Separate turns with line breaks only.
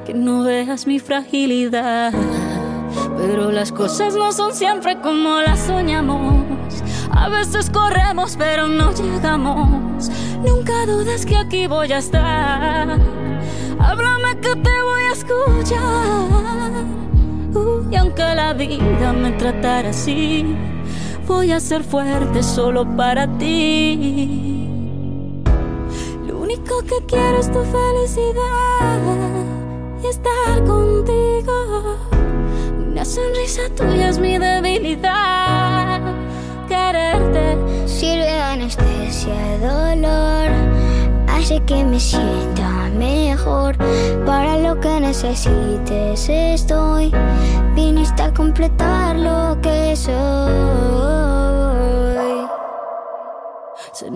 que no veas mi fragilidad. Pero las cosas no son siempre como las soñamos. A veces corremos pero no llegamos. Nunca dudes que aquí voy a estar. Háblame que te voy a escuchar. Y aunque la vida me tratara así, voy a ser fuerte solo para ti. Lo único que quiero es tu felicidad y estar contigo. Una sonrisa tuya es mi debilidad. Quererte
sirve de anestesia, dolor, hace que me sienta mejor. Para lo que necesites estoy. Viniste a completar lo que soy.